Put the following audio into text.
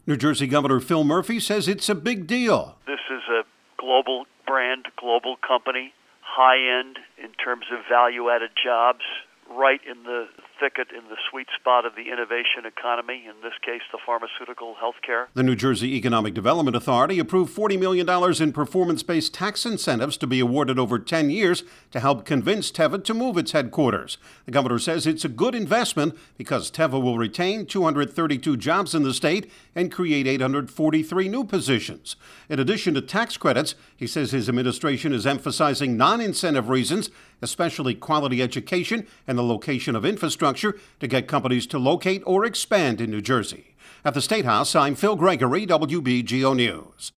New Jersey Governor Phil Murphy says it's a big deal. This is a global brand, global company, high-end in terms of value-added jobs, right in the thicket, in the sweet spot of the innovation economy, in this case, the pharmaceutical healthcare. The New Jersey Economic Development Authority approved $40 million in performance-based tax incentives to be awarded over 10 years to help convince Teva to move its headquarters. The governor says it's a good investment because Teva will retain 232 jobs in the state and create 843 new positions. In addition to tax credits, he says his administration is emphasizing non-incentive reasons, especially quality education and the location of infrastructure, to get companies to locate or expand in New Jersey. At the State House, I'm Phil Gregory, WBGO News.